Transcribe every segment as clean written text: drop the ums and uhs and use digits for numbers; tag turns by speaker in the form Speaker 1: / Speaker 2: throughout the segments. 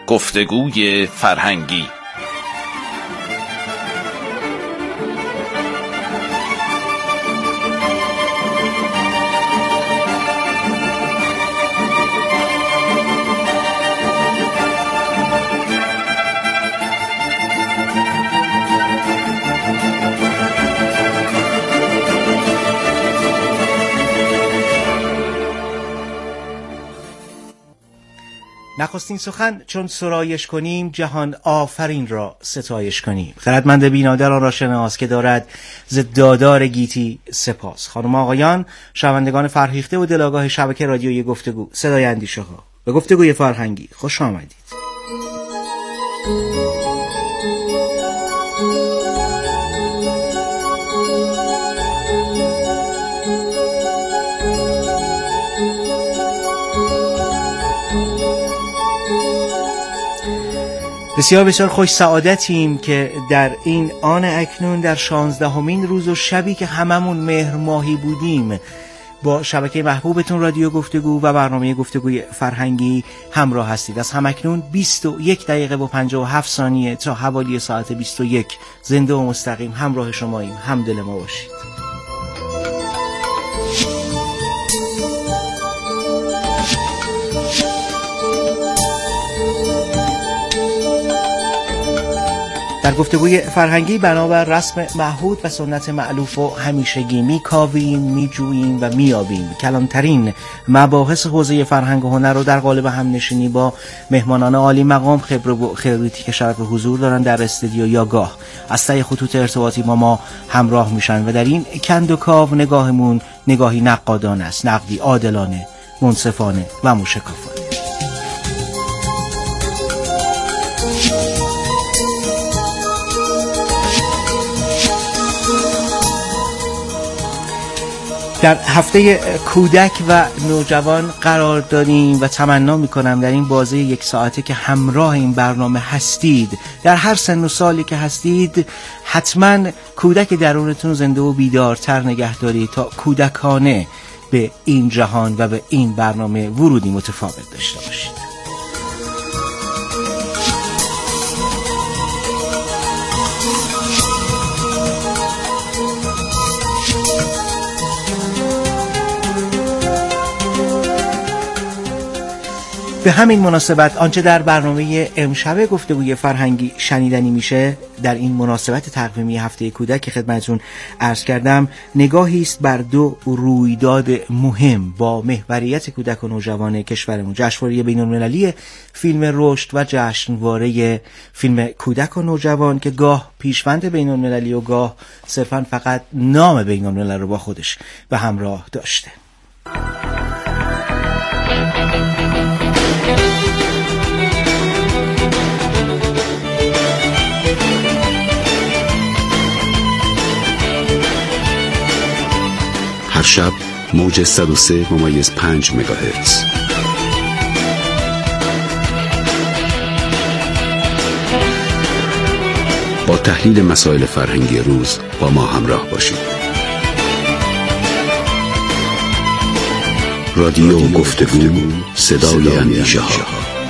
Speaker 1: گفتگوی فرهنگی.
Speaker 2: نخستین سخن چون سرایش کنیم جهان آفرین را ستایش کنیم. خردمند بینادر آن را شناس که دارد ز دادار گیتی سپاس. خانم آقایان، شنوندگان فرهیخته و دلاگاه شبکه رادیویی گفتگو صدای اندیشه ها، به گفتگوی فرهنگی خوش آمدید. بسیار بسیار خوش سعادتیم که در این آن اکنون در 16مین روز و شبی که هممون مهر ماهی بودیم با شبکه محبوبتون رادیو گفتگو و برنامه گفتگوی فرهنگی همراه هستید. از همکنون 21 دقیقه و 57 ثانیه تا حوالی ساعت 21 زنده و مستقیم همراه شماییم. همدل ما باشید. در گفتگوی فرهنگی بنابر رسم معهود و سنت مألوف و همیشگی میکاویم، میجوییم و میابیم کلانترین مباحث حوزه فرهنگ و هنر رو در قالب همنشینی با مهمانان عالی مقام خبره و خبرتی که شرف حضور دارن در استودیو یا گاه از طریق خطوط ارتباطی با ما همراه میشن و در این کند و کاو نگاهمون نگاهی نقادانه است، نقدی عادلانه، منصفانه و موشکافانه. در هفته کودک و نوجوان قرار داریم و تمنا میکنم در این بازه 1 ساعته که همراه این برنامه هستید، در هر سن و سالی که هستید حتما کودک درونتون زنده و بیدارتر نگه دارید تا کودکانه به این جهان و به این برنامه ورودی متفاوت داشته باشید. به همین مناسبت آنچه در برنامه امشب گفتگوی فرهنگی شنیدنی میشه در این مناسبت تقویمی هفته کودک که خدمتتون عرض کردم نگاهی است بر 2 رویداد مهم با محوریت کودک و نوجوان کشورمون: جشنواره بین‌المللی فیلم رشد و جشنواره فیلم کودک و نوجوان که گاه پیشوند بین‌المللی و گاه صرفاً فقط نام بین‌الملل رو با خودش به همراه داشته.
Speaker 3: هر شب موج 103.5 مگاهرتز. با تحلیل مسائل فرهنگی روز با ما همراه باشید. رادیو گفتگو، صدای اندیشه ها.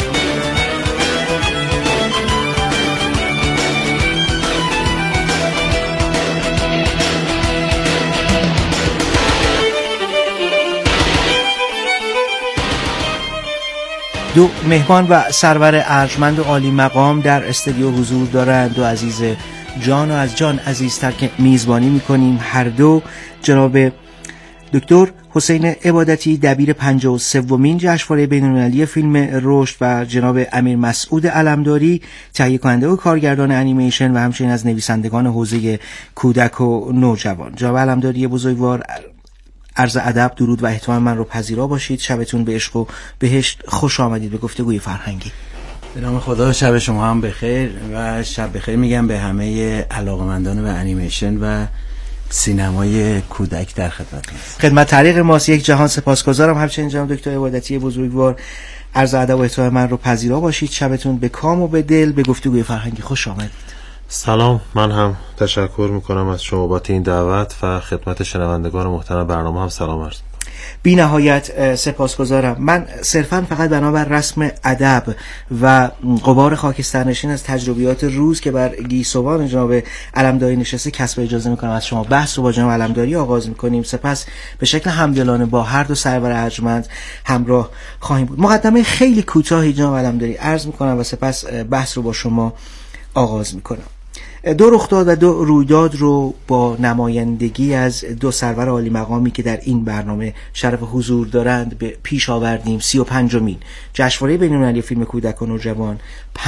Speaker 2: دو مهمان و سرور ارجمند و عالی مقام در استودیو حضور دارند. 2 عزیز جان و از جان عزیزتر که میزبانی میکنیم. هر دو جناب دکتر حسین عبادتی دبیر 53مین جشنواره بین‌المللی فیلم رشد و جناب امیر مسعود علمداری تهیه کننده و کارگردان انیمیشن و همچنین از نویسندگان حوزه کودک و نوجوان. جناب علمداری بزرگوار، عرض ادب، درود و احترام من رو پذیرا باشید. شبتون به عشق و بهشت خوش آمدید به گفتگوی فرهنگی.
Speaker 4: به نام خدا شب شما هم بخیر و شب بخیر میگم به همه علاقمندان به انیمیشن و سینمای کودک در
Speaker 2: خدمت طریق ماست. یک جهان سپاسگزارم. همچنین جناب دکتر عبادتی بزرگوار، عرض ادب و احترام من رو پذیرا باشید. شبتون به کام و به دل به گفتگوی فرهنگی خوش آمدید.
Speaker 5: سلام، من هم تشکر میکنم از شما بابت این دعوت و خدمت شنوندگان محترم برنامه هم سلام عرض.
Speaker 2: بی نهایت سپاسگزارم. من صرفا فقط بنابر رسم ادب و غبار خاکسترنشین از تجربیات روز که بر گیسوان جناب علمداری نشسته کسب اجازه میکنم از شما بحث رو با جناب علمداری آغاز میکنیم. سپس به شکل همدلانه با هر دو سرور ارجمند همراه خواهیم بود. مقدمه خیلی کوتاهی جناب علمداری عرض میکنم و سپس بحث رو با شما آغاز میکنم. دو رخداد و دو رویداد رو با نمایندگی از دو سرور عالی مقامی که در این برنامه شرف حضور دارند به پیش آوردیم. 35مین جشنواره بین‌المللی فیلم کودکان و نوجوان،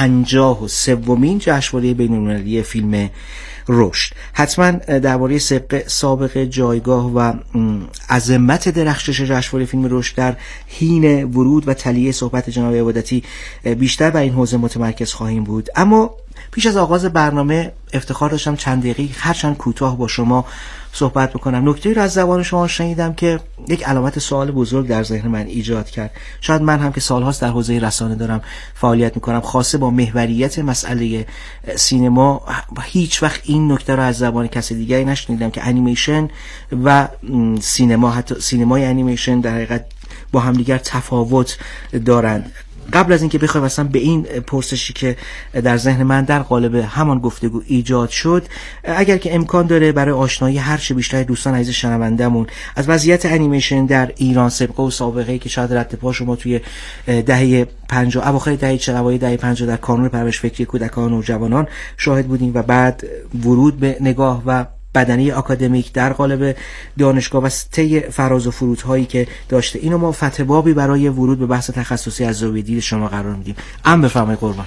Speaker 2: 53مین جشنواره بین‌المللی فیلم رشد. حتما درباره سابقه جایگاه و عظمت درخشش جشنواره فیلم رشد در حین ورود و تلیه صحبت جناب عبادتی بیشتر بر این حوزه متمرکز خواهیم بود. اما پیش از آغاز برنامه افتخار داشتم چند دقیقه هرچند کوتاه با شما صحبت بکنم. نکته‌ای رو از زبان شما شنیدم که یک علامت سوال بزرگ در ذهن من ایجاد کرد. شاید من هم که سالهاست در حوزه رسانه دارم فعالیت میکنم، خاصه با محوریت مسئله سینما، هیچ وقت این نکته رو از زبان کسی دیگری نشنیدم که انیمیشن و سینما، حتی سینمای انیمیشن، در حقیقت با همدیگر تفاوت دارند. قبل از اینکه بخوایم اصلا به این پرسشی که در ذهن من در قالب همان گفتگو ایجاد شد، اگر که امکان داره برای آشنایی هر چه بیشتر دوستان عزیز شنوندمون از وضعیت انیمیشن در ایران، سابقه و سابقه‌ای که شاید رد پا شما توی دهه 50 اواخر دهه 40 اوایل دهه 50 در کانون پرورش فکری کودکان و جوانان شاهد بودیم و بعد ورود به نگاه و بدنی آکادمیک در قالب دانشگاه و طی فراز و فرودهایی که داشته، اینو ما فتح بابی برای ورود به بحث تخصصی از زاویه دید شما قرار میدیم. بفرمایید قربان.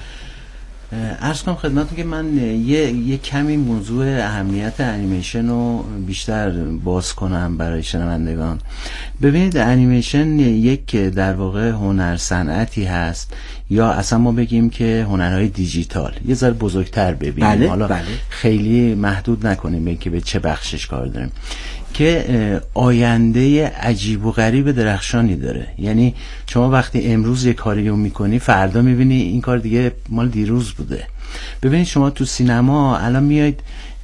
Speaker 4: عرض کنم خدمتتون که من یه کمی موضوع اهمیت انیمیشن رو بیشتر باز کنم برای شنوندگان. ببینید، انیمیشن یک در واقع هنر صنعتی هست، یا اصلا ما بگیم که هنرهای دیجیتال، یه ذره بزرگتر ببینیم. حالا خیلی محدود نکنیم به اینکه به چه بخشش کار داریم، که آینده عجیب و غریب درخشانی داره. یعنی شما وقتی امروز یه کاری رو میکنی، فردا میبینی این کار دیگه مال دیروز بوده. ببینید شما تو سینما الان میاید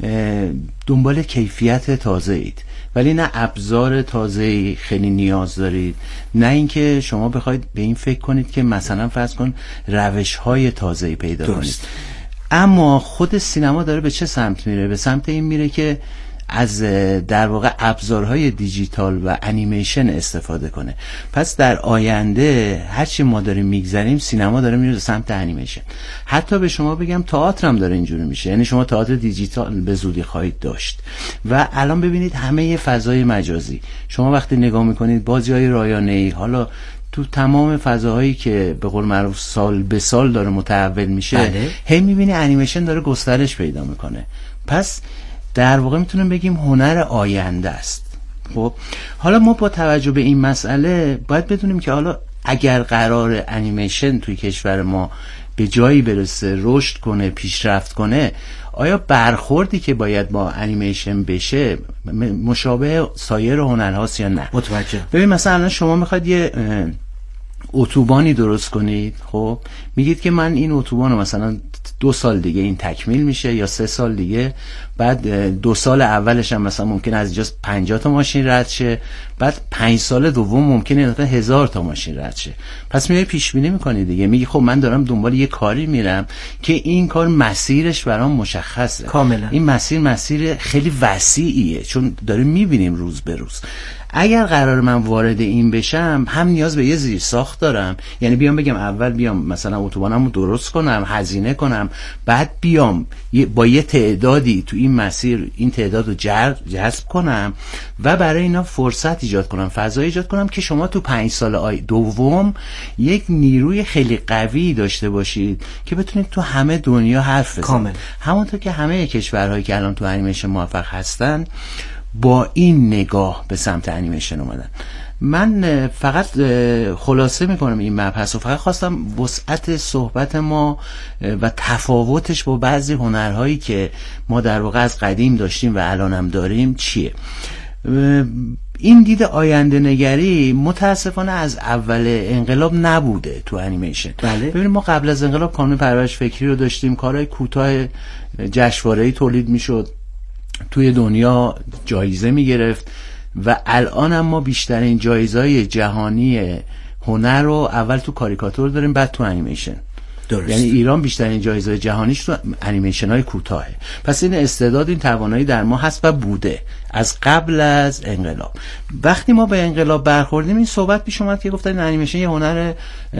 Speaker 4: دنبال کیفیت تازه اید، ولی نه ابزار تازه خیلی نیاز دارید، نه اینکه شما بخواید به این فکر کنید که مثلا فرض کن روش‌های تازه‌ای پیدا کنید. اما خود سینما داره به چه سمت میره؟ به سمت این میره که از در واقع ابزارهای دیجیتال و انیمیشن استفاده کنه. پس در آینده هرچی ما داریم میگذریم، سینما داره میره سمت انیمیشن. حتی به شما بگم تئاتر هم داره اینجوری میشه. یعنی شما تئاتر دیجیتال به زودی خواهید داشت. و الان ببینید همه فضای مجازی، شما وقتی نگاه میکنید بازی‌های رایانه‌ای، حالا تو تمام فضاهایی که به قول معروف سال به سال داره متحول میشه، هی میبینی انیمیشن داره گسترش پیدا میکنه. پس در واقع میتونیم بگیم هنر آینده است. خب حالا ما با توجه به این مسئله باید بدونیم که حالا اگر قرار انیمیشن توی کشور ما به جایی برسه، رشد کنه، پیشرفت کنه، آیا برخوردی که باید با انیمیشن بشه مشابه سایر هنرهاست یا نه؟
Speaker 2: متوجه.
Speaker 4: ببین مثلا شما میخواید یه اتوبانی درست کنید، خب میگید که من این اتوبان رو مثلا 2 سال دیگه این تکمیل میشه یا 3 سال دیگه، بعد 2 سال اولش هم مثلا ممکنه از اینجا 50 تا ماشین رد شه، بعد 5 سال دوم ممکنه 1000 تا ماشین رد شه. پس میای پیش بینی میکنی دیگه، میگی خب من دارم دنبال یه کاری میرم که این کار مسیرش برام مشخصه
Speaker 2: کاملا.
Speaker 4: این مسیر خیلی وسیعیه، چون داریم میبینیم روز به روز. اگر قرار من وارد این بشم، هم نیاز به یه زیرساخت دارم، یعنی بیام بگم اول بیام مثلا اتوبانمو درست کنم، هزینه کنم، بعد بیام با یه تعدادی تو این مسیر این تعداد رو جذب کنم و برای اینا فرصت ایجاد کنم، فضا ایجاد کنم که شما تو 5 سال دوم یک نیروی خیلی قوی داشته باشید که بتونید تو همه دنیا حرف بزنید. همونطور که همه کشورهایی که الان تو انیمیشن موفق هستن با این نگاه به سمت انیمیشن اومدن. من فقط خلاصه میکنم این مبحث و فقط خواستم وسعت صحبت ما و تفاوتش با بعضی هنرهایی که ما در واقع از قدیم داشتیم و الان هم داریم چیه. این دید آینده نگری متاسفانه از اول انقلاب نبوده تو انیمیشن. ببینید ما قبل از انقلاب کانون پرورش فکری رو داشتیم، کارهای کوتاه جشنواره‌ای تولید میشد، توی دنیا جایزه میگرفت، و الان هم ما بیشترین جایزه‌های جهانی هنر رو اول تو کاریکاتور داریم، بعد تو انیمیشن.
Speaker 2: درست.
Speaker 4: یعنی ایران بیشترین جایزه جهانیش تو انیمیشن های کوتاهه. پس این استعداد، این توانایی در ما هست و بوده از قبل از انقلاب. وقتی ما به انقلاب برخوردیم این صحبت پیش اومد که گفتن انیمیشن یه هنر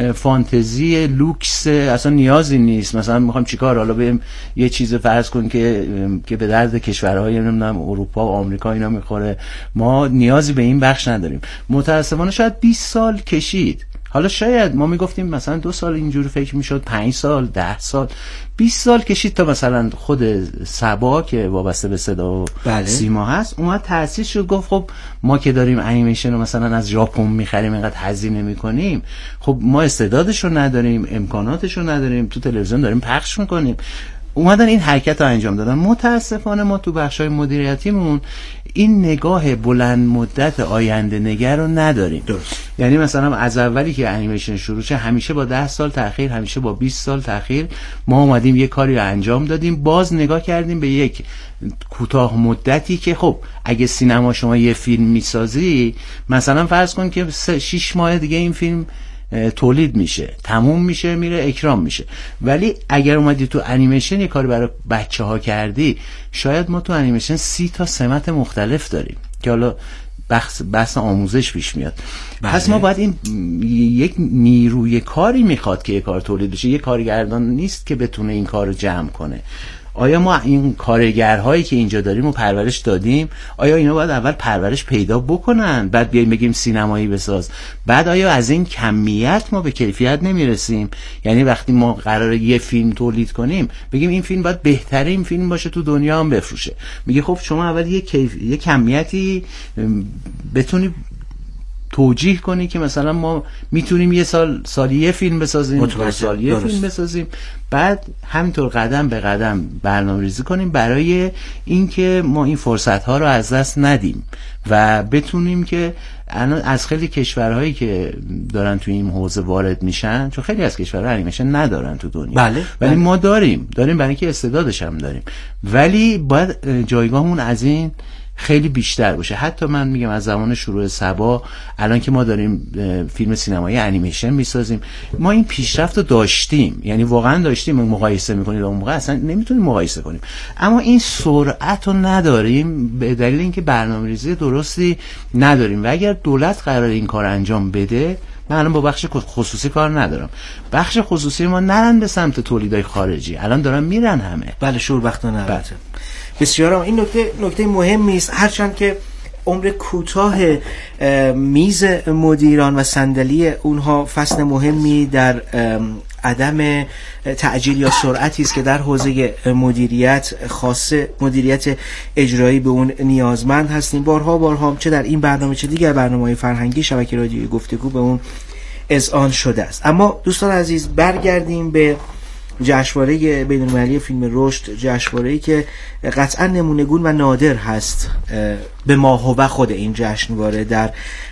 Speaker 4: فانتزی لوکس، اصلا نیازی نیست، مثلا میخوام چیکار، حالا بریم یه چیز فرض کن که به درد کشورهای نمیدونم اروپا و آمریکا اینا میخوره، ما نیازی به این بخش نداریم. متاسفانه شاید 20 سال کشید. حالا شاید ما میگفتیم مثلا 2 سال اینجوری فکر میشد، 5 سال، 10 سال، 20 سال کشید تا مثلا خود سبا که وابسته به صدا و سیما هست اومد تأسیس شد، گفت خب ما که داریم انیمیشن رو مثلا از ژاپن میخریم، اینقدر هزینه میکنیم، خب ما استعدادش رو نداریم، امکاناتش رو نداریم، تو تلویزیون داریم پخش میکنیم. اومدن این حرکت رو انجام دادن. متاسفانه ما تو بخشای مدیریتیمون این نگاه بلند مدت آینده نگر رو نداریم.
Speaker 2: درست.
Speaker 4: یعنی مثلا از اولی که انیمیشن شروع شد همیشه با 10 سال تأخیر، همیشه با 20 سال تأخیر ما اومدیم یه کاری رو انجام دادیم، باز نگاه کردیم به یک کوتاه مدتی که خب اگه سینما شما یه فیلم میسازی مثلا فرض کن که 6 ماه دیگه این فیلم تولید میشه، تموم میشه، میره اکرام میشه. ولی اگر اومدی تو انیمیشن یه کاری برای بچه ها کردی، شاید ما تو انیمیشن 30 تا سمت مختلف داریم که حالا بحث آموزش پیش میاد. پس ما باید این یک نیروی کاری میخواد که یه کار تولید بشه، یه کارگردان نیست که بتونه این کار رو جمع کنه. آیا ما این کارگرهایی که اینجا داریم و پرورش دادیم، آیا اینا باید اول پرورش پیدا بکنن بعد بیایم بگیم سینمایی بساز؟ بعد آیا از این کمیت ما به کیفیت نمیرسیم؟ یعنی وقتی ما قراره یه فیلم تولید کنیم بگیم این فیلم باید بهترین فیلم باشه تو دنیا هم بفروشه، میگه خب شما اول یه کمیتی بتونی توجیه کنی که مثلا ما میتونیم یه سالی یه فیلم بسازیم، 2 سال یه فیلم بسازیم، بعد همینطور قدم به قدم برنامه‌ریزی کنیم برای اینکه ما این فرصت‌ها رو از دست ندیم و بتونیم که از خیلی کشورهایی که دارن توی این حوزه وارد میشن، چون خیلی از کشورها انیمیشن ندارن تو دنیا، ولی ما داریم برای اینکه استعدادش هم داریم، ولی باید جایگاهمون از این خیلی بیشتر باشه. حتی من میگم از زمان شروع سبا الان که ما داریم فیلم سینمایی انیمیشن میسازیم، ما این پیشرفت رو داشتیم، یعنی واقعا داشتیم. مقایسه میکنید اون موقع اصلا نمیتونیم مقایسه کنیم، اما این سرعت رو نداریم به دلیل اینکه برنامه‌ریزی درستی نداریم. و اگر دولت قرار این کار انجام بده، من الان با بخش خصوصی کار ندارم، بخش خصوصی ما نرن به سمت تولیدای خارجی، الان دارن میرن همه.
Speaker 2: بله شوربختانه. البته بسیار این نکته مهمی است، هرچند که عمر کوتاه میز مدیران و صندلی اونها فصل مهمی در عدم تعجیل یا سرعتی است که در حوزه مدیریت، خاصه مدیریت اجرایی، به اون نیازمند هستیم. بارها چه در این برنامه چه دیگر برنامه‌های فرهنگی شبکه رادیویی گفتگو به اون اذعان شده است. اما دوستان عزیز برگردیم به جشنواره بین‌المللی فیلم رشد، جشنواره‌ای که قطعا نمونه‌گون و نادر هست به ماهوه خود این جشنواره در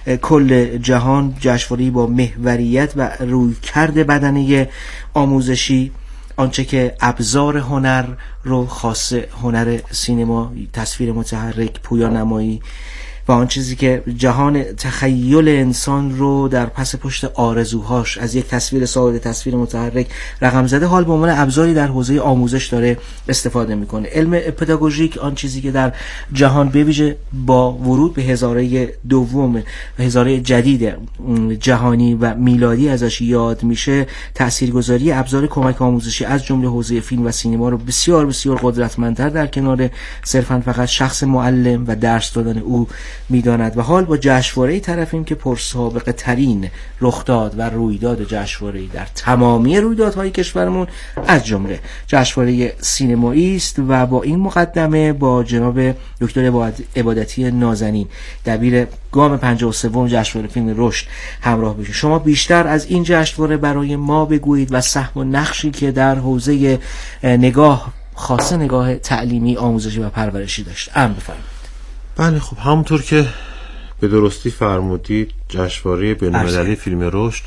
Speaker 2: کل جهان، جشنواره‌ای با محوریت و رویکرد بدنه آموزشی، آنچه که ابزار هنر رو، خاصه هنر سینما، تصویر متحرک، پویانمایی و آن چیزی که جهان تخیل انسان رو در پس پشت آرزوهاش از یک تصویر ساده، تصویر متحرک رقم زده، حال به عنوان ابزاری در حوزه آموزش داره استفاده میکنه. علم پداگوژیک، آن چیزی که در جهان به ویژه با ورود به هزاره دوم، هزاره جدید جهانی و میلادی ازش یاد میشه، تاثیرگذاری ابزار کمک آموزشی از جمله حوزه فیلم و سینما رو بسیار بسیار قدرتمندتر در کنار صرفاً فقط شخص معلم و درس دادن او میداند. و حال با جشنواره‌ای طرفیم که پرسابقه ترین رخداد و رویداد جشنواره‌ای در تمامی رویدادهای کشورمون از جمله جشنواره سینمایی است. و با این مقدمه با جناب دکتر عبادتی نازنین، دبیر گام 53 جشنواره فیلم رشد همراه بشید. شما بیشتر از این جشنواره برای ما بگویید و سهم و نقشی که در حوزه نگاه، خاصه نگاه تعلیمی، آموزشی و پرورشی داشت بفرمایید.
Speaker 5: بله خب همونطور که به درستی فرمودید، جشنواره بین‌المللی فیلم رشد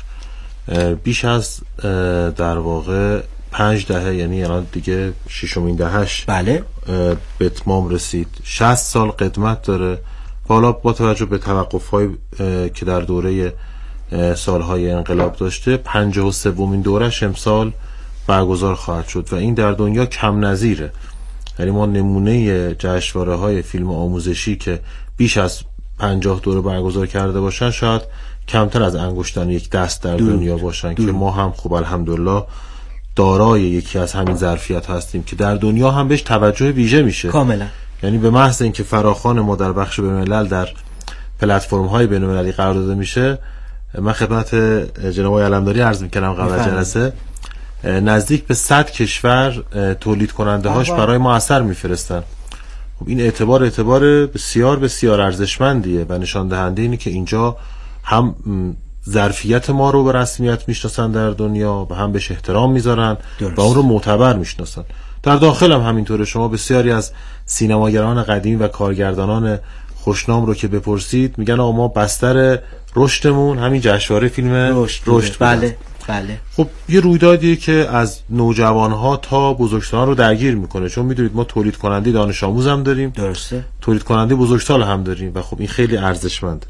Speaker 5: بیش از در واقع 5 دهه، یعنی الان دیگه 6مین دهش
Speaker 2: بله
Speaker 5: به اتمام رسید. 60 سال قدمت داره حالا با توجه به توقف‌های که در دوره سالهای انقلاب داشته 53مین دورش امسال برگزار خواهد شد و این در دنیا کم نظیره. یعنی ما نمونه جشنواره‌های فیلم آموزشی که بیش از 50 دوره برگزار کرده باشن شاید کمتر از انگشتان یک دست در دنیا باشن که ما هم خوب الحمدلله دارای یکی از همین ظرفیت هستیم که در دنیا هم بهش توجه ویژه میشه
Speaker 2: کاملا. یعنی
Speaker 5: به محض اینکه فراخوان ما در بخش بین‌الملل در پلتفرم‌های بین‌المللی قرار داده میشه، من خدمت جناب علمداری عرض می‌کردم قبل از جلسه نزدیک به 100 کشور تولید کننده هاش برای ما اثر میفرستن. خب این اعتبار بسیار بسیار ارزشمندیه و نشان دهنده اینه که اینجا هم ظرفیت ما رو به رسمیت میشناسن در دنیا و هم بهش احترام میذارن و اون رو معتبر میشناسن. در داخل هم همینطوره. شما بسیاری از سینماگران قدیم و کارگردانان خوشنام رو که بپرسید میگن آقا ما بستر رشدمون همین جشنواره فیلم رشد.
Speaker 2: بله.
Speaker 5: خب یه رویدادیه که از نوجوانها تا بزرگسالان رو درگیر میکنه، چون میدونید ما تولید کننده دانش آموز هم داریم،
Speaker 2: درسته،
Speaker 5: تولید کننده بزرگسال هم داریم و خب این خیلی ارزشمنده.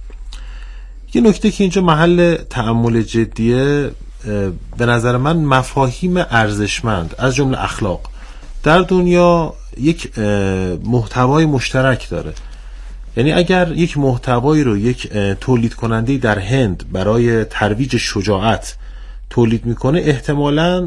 Speaker 5: یه نکته که اینجا محل تأمل جدیه به نظر من مفاهیم ارزشمند از جمله اخلاق در دنیا یک محتوای مشترک داره. یعنی اگر یک محتوایی رو یک تولید کننده در هند برای ترویج شجاعت تولید میکنه، احتمالاً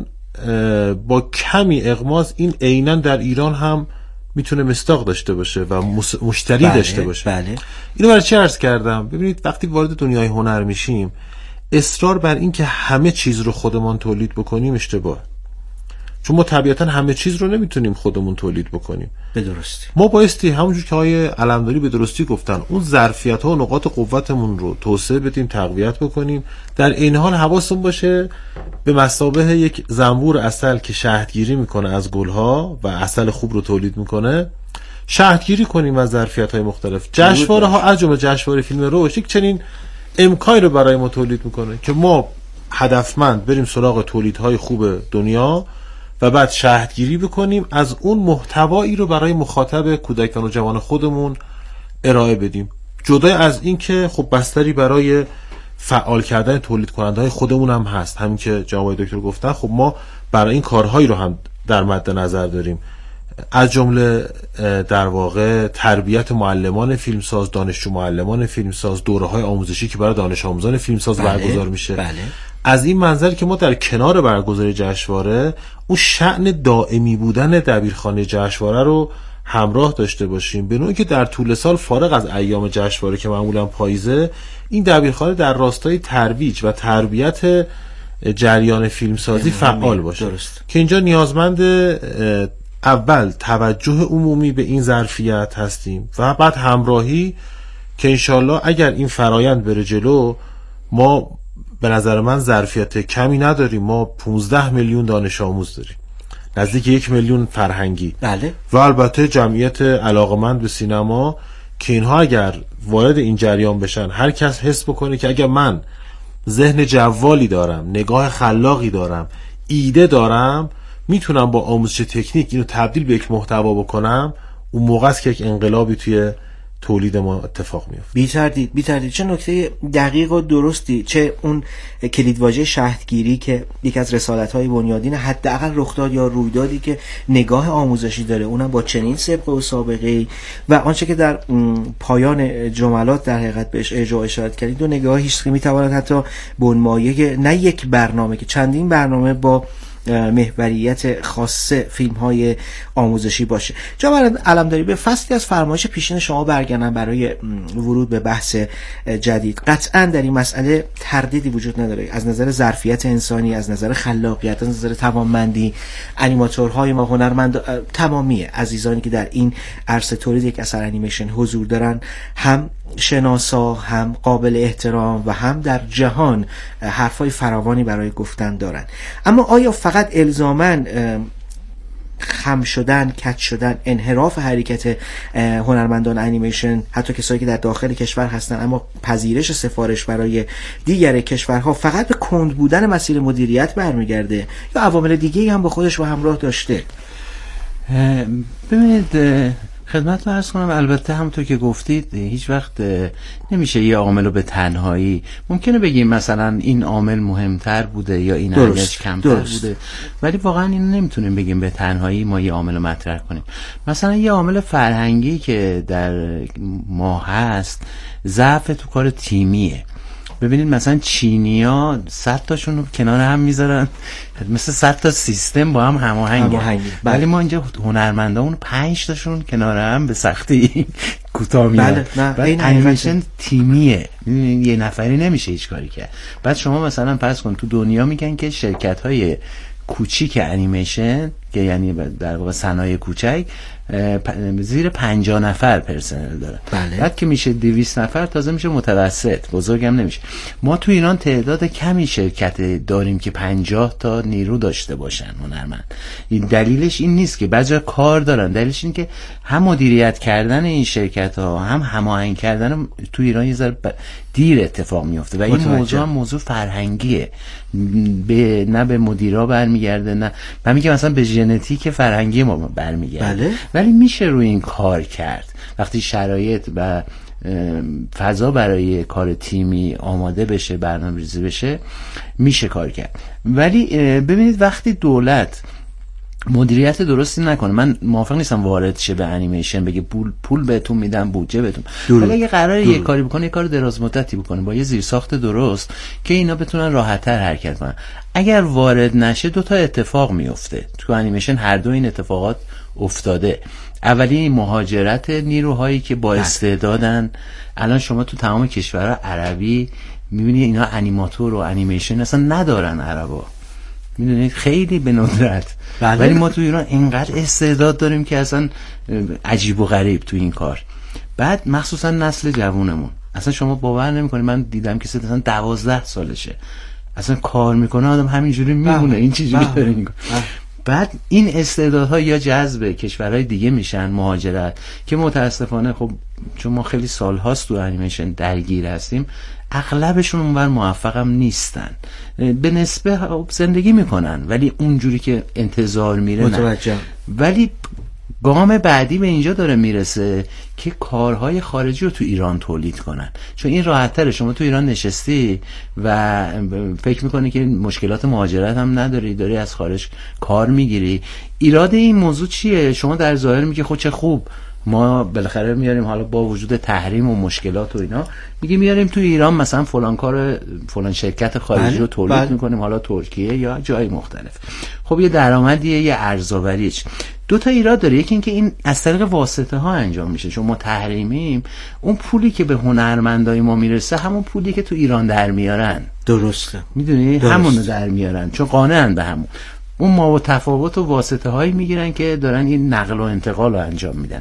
Speaker 5: با کمی اغماض این عیناً در ایران هم میتونه مصداق داشته باشه و مشتری داشته باشه.
Speaker 2: بله.
Speaker 5: اینو برای چه عرض کردم؟ ببینید وقتی وارد دنیای هنر میشیم اصرار بر این که همه چیز رو خودمان تولید بکنیم اشتباه، چون ما طبیعتا همه چیز رو نمیتونیم خودمون تولید بکنیم.
Speaker 2: به درستی
Speaker 5: ما بایستی همونجور که آقای علمداری به درستی گفتن اون ظرفیت‌ها و نقاط قوتمون رو توسعه بدیم، تقویت بکنیم، در این حال حواسمون باشه به مثابه یک زنبور عسل که شهدگیری میکنه از گلها و عسل خوب رو تولید میکنه شهدگیری کنیم از ظرفیت‌های مختلف. جشنواره‌ها از جمله جشنواره فیلم رشد یک چنین امکانی رو برای ما تولید میکنه که ما هدفمند بریم سراغ تولیدهای خوب دنیا و بعد شهدگیری بکنیم، از اون محتوایی رو برای مخاطب کودکان و جوان خودمون ارائه بدیم، جدای از این که خب بستری برای فعال کردن تولید کننده های خودمون هم هست. همین که جناب دکتر گفتن خب ما برای این کارهایی رو هم در مد نظر داریم، از جمله در واقع تربیت معلمان فیلمساز، دانشجو معلمان فیلمساز، دوره‌های آموزشی که برای دانش آموزان فیلمساز برگزار میشه.
Speaker 2: بله.
Speaker 5: از این منظر که ما در کنار برگزاری جشنواره اون شأن دائمی بودن دبیرخانه جشنواره رو همراه داشته باشیم، به نوعی که در طول سال فارغ از ایام جشنواره که معمولا پاییزه این دبیرخانه در راستای ترویج و تربیت جریان فیلمسازی فعال باشه.
Speaker 2: درست.
Speaker 5: که اینجا نیازمند اول توجه عمومی به این ظرفیت هستیم و بعد همراهی که انشالله اگر این فرایند بره جلو ما به نظر من ظرفیت کمی نداریم. ما 15 میلیون دانش آموز داریم، نزدیک 1 میلیون فرهنگی.
Speaker 2: بله.
Speaker 5: و البته جمعیت علاقمند به سینما که اینها اگر وارد این جریان بشن، هر کس حس بکنه که اگر من ذهن جوالی دارم، نگاه خلاقی دارم، ایده دارم، میتونم با آموزش تکنیک اینو تبدیل به یک محتوا بکنم، اون موقع است که یک انقلابی توی تولید ما اتفاق میفته.
Speaker 2: بی تردید. چه نکته دقیق و درستی، چه اون کلیدواژه شهدگیری که یک از رسالت‌های بنیادین حداقل رخداد یا رویدادی که نگاه آموزشی داره، اونم با چنین سابقه و سابقه‌ای و آنچه که در پایان جملات در حقیقت بهش اشاره کردید، دو نگاهی است که میتواند حتی بنمایه نه یک برنامه که چندین برنامه با محوریت خاص فیلم های آموزشی باشه. جناب علمداری، به فصلی از فرمایش پیشین شما برگردم برای ورود به بحث جدید. قطعا در این مسئله تردیدی وجود نداره، از نظر ظرفیت انسانی، از نظر خلاقیت، از نظر توانمندی انیماتورهای ما، هنرمند، تمامی عزیزانی که در این عرصه تولید یک اثر انیمیشن حضور دارن، هم شناسا، هم قابل احترام و هم در جهان حرفای فراوانی برای گفتن دارن. اما آیا فقط الزاماً خم شدن، کج شدن، انحراف حرکت هنرمندان انیمیشن، حتی کسایی که در داخل کشور هستن اما پذیرش سفارش برای دیگر کشورها، فقط به کند بودن مسیر مدیریت برمیگرده یا عوامل دیگه‌ای هم با خودش و همراه داشته؟
Speaker 4: ببینید خدمت رو عرض کنم، البته همونطور که گفتید هیچ وقت نمیشه یه عامل رو به تنهایی، ممکنه بگیم مثلا این عامل مهمتر بوده یا این اهمیتش کمتر بوده، ولی واقعا اینو نمیتونیم بگیم به تنهایی ما یه عامل رو مطرح کنیم. مثلا یه عامل فرهنگی که در ما هست ضعف تو کار تیمیه. ببینید مثلا چینی‌ها 100 تاشون رو کنار هم میذارن مثل 100 تا سیستم با هم هماهنگه، ولی ما اینجا هنرمندامون 5 تاشون کنار هم به سختی کوتاه میاد. این انیمیشن تیمیه، یه نفری نمیشه هیچ کاری کرد. بعد شما مثلا فرض کن تو دنیا میگن که شرکت‌های کوچیک انیمیشن که یعنی در واقع صنایع کوچک زیر 50 نفر پرسنل داره. بعد که میشه 200 نفر تازه میشه متوسط، بزرگم نمیشه. ما تو ایران تعداد کمی شرکت داریم که 50 تا نیرو داشته باشن هنرمند. این دلیلش این نیست که بعضیا کار دارن، دلیلش این که هم مدیریت کردن این شرکت ها هم هماهنگ کردن تو ایران یه ذره دیر اتفاق میفته و این موضوع هم موضوع فرهنگیه، نه به مدیرا برمیگرده، نه من میگم مثلا به ژنتیک فرهنگی ما برمیگرده. ولی میشه روی این کار کرد وقتی شرایط و فضا برای کار تیمی آماده بشه، برنامه‌ریزی بشه، میشه کار کرد. ولی ببینید وقتی دولت مدیریت درستی نکنه، من موافق نیستم وارد شه به انیمیشن بگه پول بهتون میدم، بودجه بهتون، ولی اگه قراره یه کاری بکنه، یه کار دراز مدتی بکنه با یه زیرساخت درست که اینا بتونن راحت‌تر حرکت کنن. اگر وارد نشه دو تا اتفاق میفته تو انیمیشن، هر دو این اتفاقات افتاده. اولی مهاجرت نیروهایی که با استعدادن. الان شما تو تمام کشورها عربی میبینی اینا انیماتور و انیمیشن اصلا ندارن عربا، میدونید خیلی به ندرت. ولی ما تو ایران اینقدر استعداد داریم که اصلا عجیب و غریب تو این کار. بعد مخصوصا نسل جوونمون، اصلا شما باور نمیکنید، من دیدم که مثلا 12 سالشه اصلا کار میکنه، آدم همینجوری میمونه این چیزی داره میکنه. بعد این استعدادها یا جذب کشورهای دیگه میشن، مهاجرت، که متاسفانه خب چون ما خیلی سال هاست تو انیمیشن درگیر هستیم، اغلبشون اونور موفقم نیستن. به نسبه زندگی میکنن ولی اونجوری که انتظار میره نه. ولی گام بعدی به اینجا داره میرسه که کارهای خارجی رو تو ایران تولید کنن، چون این راحت تره. شما تو ایران نشستی و فکر میکنی که مشکلات مهاجرت هم نداری، داری از خارج کار میگیری. ایراد این موضوع چیه؟ شما در ظاهر میگی خب چه خوب، ما بالاخره میاریم، حالا با وجود تحریم و مشکلات و اینا میگیم میاریم تو ایران مثلا فلان کار فلان شرکت خارجی رو تولید میکنیم، حالا ترکیه یا جای مختلف. خب یه درآمدیه، یه ارزآوریه. دو تا ایراد داره. یکی این که این از طریق واسطه ها انجام میشه، چون ما تحریمیم. اون پولی که به هنرمندای ما میرسه همون پولی که تو ایران در میارن.
Speaker 2: درسته،
Speaker 4: میدونی همون رو در میارن چون قانعن به همون. اون ما و تفاوت و واسطه هایی میگیرن که دارن این نقل و انتقال رو انجام میدن.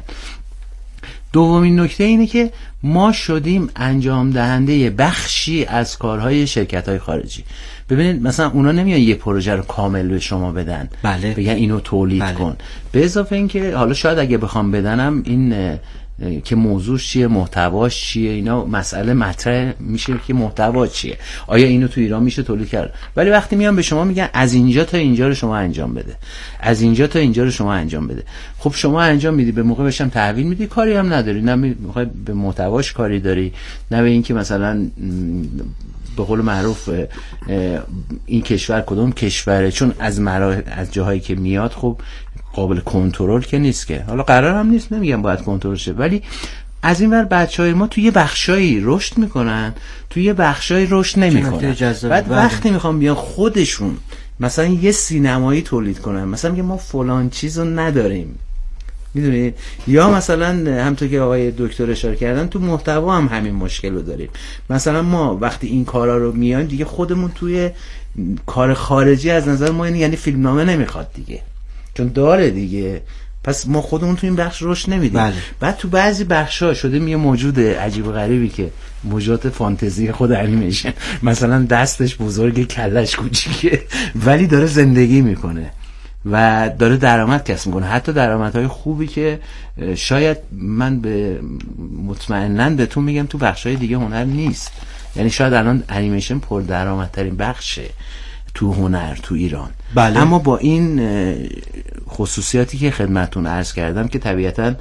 Speaker 4: دومین نکته اینه که ما شدیم انجام دهنده بخشی از کارهای شرکت های خارجی. ببینید مثلا اونا نمیان یه پروژه رو کامل به شما بدن، بگن اینو تولید کن. به اضافه این که حالا شاید اگه بخوام بدنم این که موضوعش چیه، محتواش چیه، اینا مسئله مطرح میشه که محتوا چیه، آیا اینو تو ایران میشه تولید کرد. ولی وقتی میان به شما میگن از اینجا تا اینجا رو شما انجام بده، از اینجا تا اینجا رو شما انجام بده، خب شما انجام میدی، به موقع بهشم تحویل میدی، کاری هم نداری، نه میخوای به محتواش کاری داری، نه به این که مثلا به قول معروف این کشور کدوم کشوره، چون از جاهایی که میاد خب قابل کنترل که نیست، که حالا قرار هم نیست، نمیگم باید کنترل شه، ولی از این ور بچهای ما توی یه بخشایی رشد میکنن، توی یه بخشایی رشد نمیکنن. بعد وقتی میخوام بیان خودشون مثلا یه سینمایی تولید کنن، مثلا میگه ما فلان چیزو نداریم، میدونید، یا مثلا همونطور که آقای دکتر اشاره کردن تو محتوا هم همین مشکل رو داریم. مثلا ما وقتی این کارا رو میایم دیگه خودمون توی کار خارجی از نظر ما یعنی فیلمنامه نمیخواد دیگه، چون داره دیگه، پس ما خودمون تو این بخش رشد نمیدیم. بعد تو بعضی بخشا شده یه موجود عجیب و غریبی که موجودات فانتزی خود انیمیشن، مثلا دستش بزرگه، کلش کوچیکه، ولی داره زندگی میکنه و داره درآمد کسب میکنه، حتی درآمدهای خوبی که شاید من به مطمئناً بهتون میگم تو بخشای دیگه هنر نیست. یعنی شاید الان انیمیشن پر درآمدترین بخشه تو هنر تو ایران. اما با این خصوصیاتی که خدمتتون عرض کردم که طبیعتاً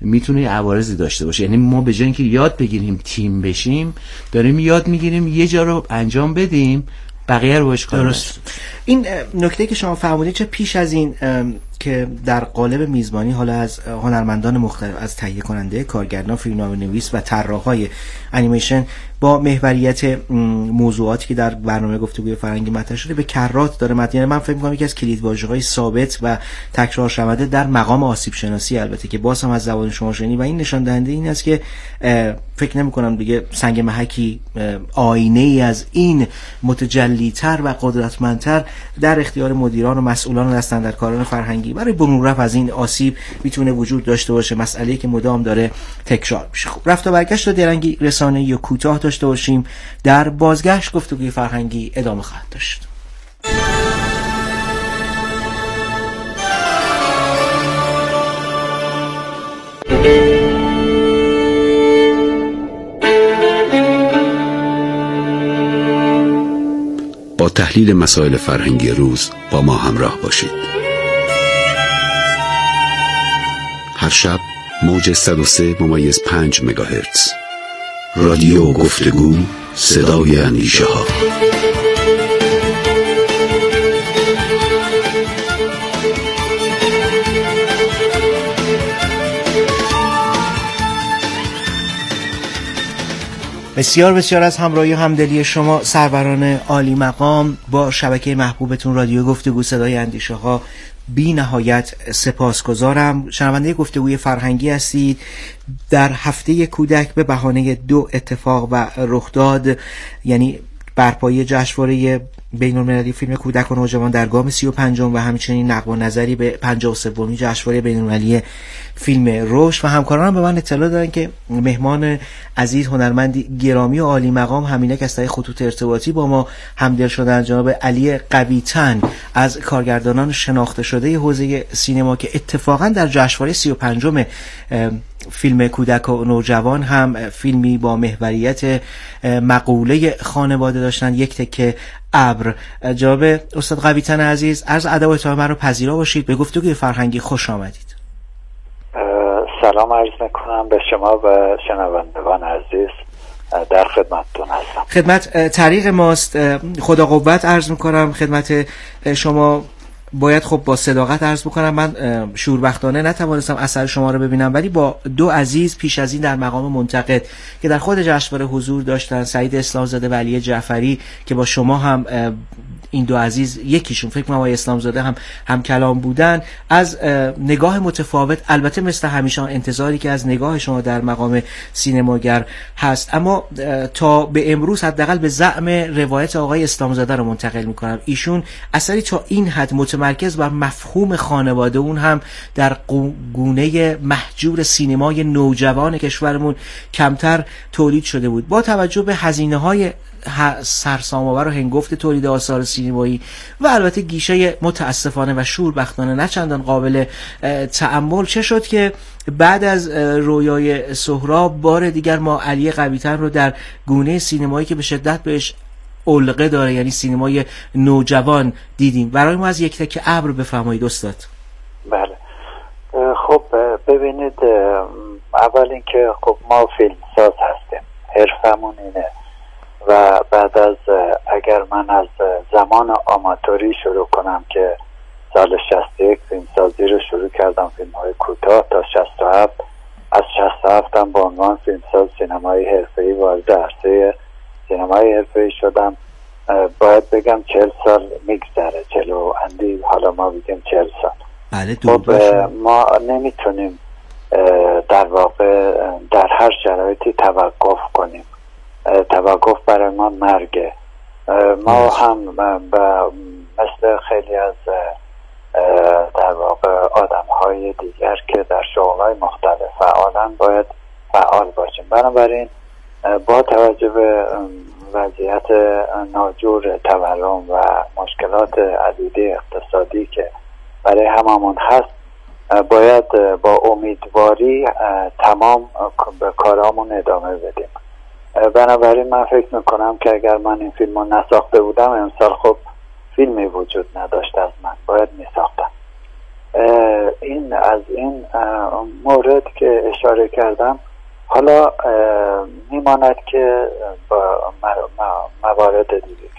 Speaker 4: میتونه عوارضی داشته باشه. یعنی ما به جای اینکه یاد بگیریم تیم بشیم، داریم یاد میگیریم یه جا رو انجام بدیم، بقیه رو باش کار.
Speaker 2: درست. این نکته که شما فرمودید چه پیش از این که در قالب میزبانی حالا از هنرمندان مختلف، از تهیه کننده، کارگردان، فیلمنامه‌نویس و طراحای انیمیشن با محوریت موضوعاتی که در برنامه گفتگوی فرهنگی مطرح شده به کرات داره متن. یعنی من فکر می‌کنم یکی از کلیدواژه‌های ثابت و تکرار شونده در مقام آسیب شناسی، البته که باز هم از زبان شما شنید و این نشان دهنده این است که فکر نمی‌کنم دیگه سنگ محکی آینه‌ای از این متجلی‌تر و قدرتمندتر در اختیار مدیران و مسئولان و دستاندرکاران فرهنگی برای برون رفت از این آسیب میتونه وجود داشته باشه. مسئله‌ای که مدام داره تکرار میشه. خب رفت و برگشت و درنگی رسانه‌ای و کوتاه داشته باشیم. در بازگشت گفتگوی فرهنگی ادامه خواهد داشت.
Speaker 3: با تحلیل مسائل فرهنگی روز با ما همراه باشید. هر شب موج 103.5 مگاهرتز. رادیو گفتگو، صدای اندیشه ها.
Speaker 2: بسیار بسیار از همراهی و همدلی شما سروران عالی مقام با شبکه محبوبتون رادیو گفتگو صدای اندیشه ها بی نهایت سپاسگزارم. شنونده گفتگوی فرهنگی هستید. در هفته کودک به بهانه 2 اتفاق و رخداد، یعنی برپایی جشنواره بین‌المللی فیلم کودک و نوجوان در گام 35 و همچنین نقد و نظری به 53 جشنواره بین‌المللی فیلم رشد و همکارانم به من اطلاع دادن که مهمان عزیز هنرمندی گرامی و عالی مقام همینک از طریق خطوط ارتباطی با ما همدل شدن، جناب علی قوی‌تن از کارگردانان شناخته شده حوزه سینما که اتفاقا در جشنواره 35 فیلم کودک و نوجوان هم فیلمی با محوریت مقوله خانواده داشتن، یک تکه ابر. جناب استاد قوی‌تن عزیز، عرض ادب و احترام رو پذیرا باشید. به گفتگوی فرهنگی خوش آمدید.
Speaker 6: سلام عرض میکنم به شما و شنوندگان عزیز، در خدمتتون هستم.
Speaker 2: خدمت طریق ماست. خدا قوت عرض میکنم خدمت شما. باید خب با صداقت عرض بکنم من شوربختانه نتوانستم اثر شما رو ببینم، ولی با 2 عزیز پیش از این در مقام منتقد که در خود جشنواره حضور داشتن، سعید اسلامزاده و علی جعفری، که با شما هم این 2 عزیز یکیشون فکر کنم آقای اسلامزاده هم کلام بودن، از نگاه متفاوت، البته مثل همیشه انتظاری که از نگاه شما در مقام سینماگر هست، اما تا به امروز حداقل به زعم روایت آقای اسلامزاده رو منتقل میکنم. ایشون اثری تا این حد مرکز بر مفهوم خانواده، اون هم در گونه محجور سینمای نوجوان کشورمون کمتر تولید شده بود، با توجه به هزینه‌های سرسام‌آور و هنگفت تولید آثار سینمایی و البته گیشه متاسفانه و شوربختانه نه چندان قابل تأمل. چه شد که بعد از رویای سهراب بار دیگر ما علی قوی‌تن رو در گونه سینمایی که به شدت بهش علقه داره، یعنی سینمای نوجوان، دیدیم؟ برای ما از یک تکه ابر بفرمایید استاد.
Speaker 6: بله، خب ببینید، اول اینکه خب ما فیلم ساز هستیم، حرفمون اینه و بعد از اگر من از زمان آماتوری شروع کنم که سال 61 فیلم سازی رو شروع کردم، فیلم های کوتاه، تا 67 از 67 هم با عنوان فیلم ساز سینمای حرفه‌ای وارد عرصه سینمای حرفه‌ای شدم، باید بگم 40 سال میگذره، 40 اندی، حالا ما بگیم 40 سال.
Speaker 2: بله،
Speaker 6: خب ما نمیتونیم در واقع در هر شرایطی توقف کنیم. توقف برای ما مرگه. ما هم مثل خیلی از در واقع آدم‌های دیگر که در شغل‌های مختلف فعالن باید فعال باشیم. بنابراین با توجه به وضعیت ناجور تورم و مشکلات عدیده اقتصادی که برای هممون هست، باید با امیدواری تمام به کارامون ادامه بدیم. بنابراین من فکر میکنم که اگر من این فیلم رو نساخته بودم امسال خب فیلمی وجود نداشت از من، باید میساختم. این از این مورد که اشاره کردم حالا میماند که با موارد دیگه